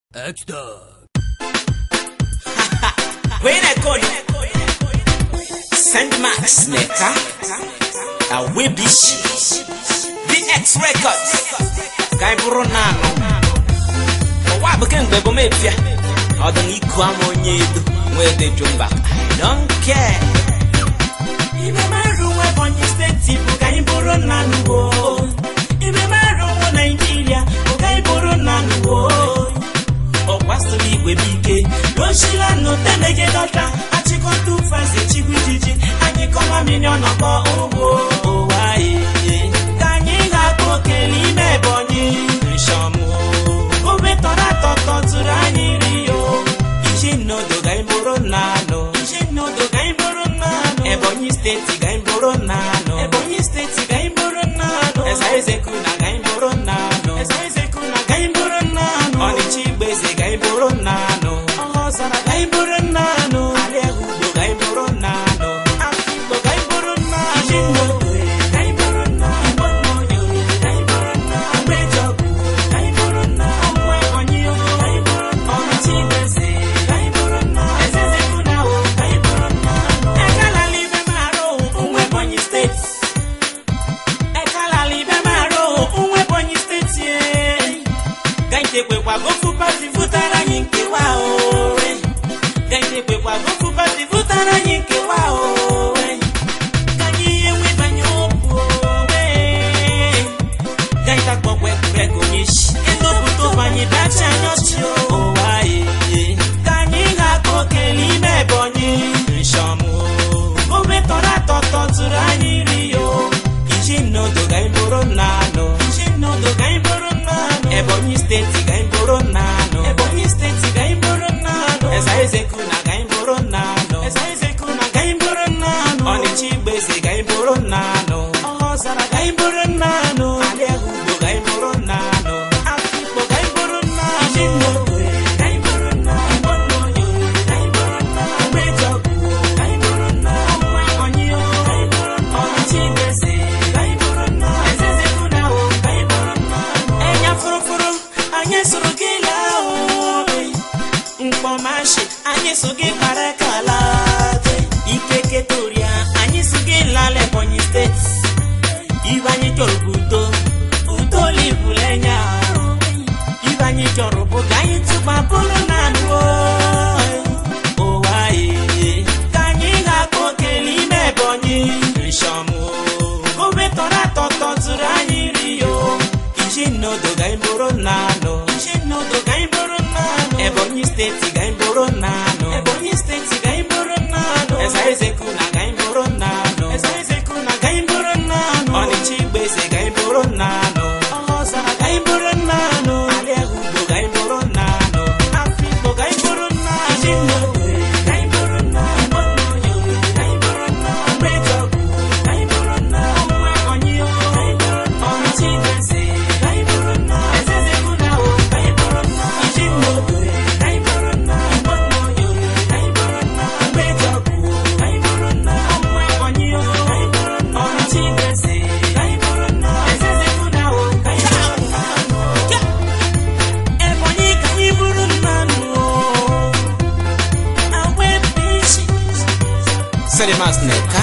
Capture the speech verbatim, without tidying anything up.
X-Dog. When I call Saint Max Mecca, a Webish, the X Records, Guy Buronano. What became the Bomepia? Or the Niquam where they jump back. I don't care. Remember when you stay to Guy Buronano. Remember Nigeria, Guy Buronano. What's the league with B K? No, she no tenege doctor. I check on two fast, a chick with Gigi. I can come a million of oh, why? Can you have Pokeli, me bonny? Shamu, go better at to Rani Rio. Is no do Guy Buronano? Is no do Guy Buronano? Ebony State, Guy Buronano. Ebony State, Guy Buronano. As I say, Kuna Guy Buronano. As I say, Kuna Guy Buronano. On the cheap base, Guy Buronano. Oh, Sana Guy Buronano. Alehu Guy Buronano. Afibo Guy Buronano. Jino Guy Buronano. Moyo Guy Buronano. Bejoku Guy Buronano. Onyo Guy Buronano. On the cheap base, Guy Buronano. Ezeze Kuna Guy Buronano. Ekala libe maro, unwe Bonyi State. Ekala libe maro, unwe Bonyi State ye. Guy tekwe kwa gofu party futara nyinki wao. Guy tekwe kwa gofu party futara nyinki wao. Kanyi yewe banyopo we. Guy takwa kwe kurego nishi. Endo puto banyi dacha nyochio. Oh wae. Kanyi hako keli me bonyi. Shamu. Obe tora toto turani rio. Ijino do Guy Buronano. Ijino do Guy Buronano. Ebonyi State Guy Buronano. Ebonyi State Guy Buronano. Esa eze kuna Guy Buronano. Esa eze kuna Guy Buronano. Oni chibese Guy Buronano. Oh Sara Guy Buronano. Alehu Guy Buronano. Afibo Guy Buronano. Ijino Guy Buronano. Moyo Guy Buronano. Bejoku Guy Buronano. Onyo Guy Buronano. Oni chibese Guy Buronano. Esa eze kuna Guy Buronano. Enya furufuru anye surugila o. Mpomashi anye sugi parakala. Ikeke toria anye sugi lale Bonyi State. Ibanyi chorubuto uto libulenya. Ibanyi chorubu ganyi tuba Buronano. Oh wae kanyi hako keli me bonyi. Shamu obe tora toto turani rio. Ijino do Guy Buronano. Ijino do Guy Buronano. Ebonyi State Guy Buronano. Ebonyi State Guy Buronano. Esa eze kuna Guy Buronano. Esa eze kuna Guy Buronano. Oni chibese Guy Buronano. Oh Sana Guy Buronano. Alehu Guy Buronano. Afibo Guy Buronano. Ijino Guy Buronano. Moyo Guy Buronano. Bejoku Guy Buronano. Onyo Guy Buronano. Oni chibese Guy Buronano. Ezeze kuna Guy Buronano. Ijino Guy Buronano. Moyo Guy Buronano. Bejoku Guy Buronano. Onyo Guy Buronano. Oni chibese Guy Buronano. Ezeze kuna Guy Buronano. Ebonyi Guy Buronano. Awe bishi. Saint Max Mecca.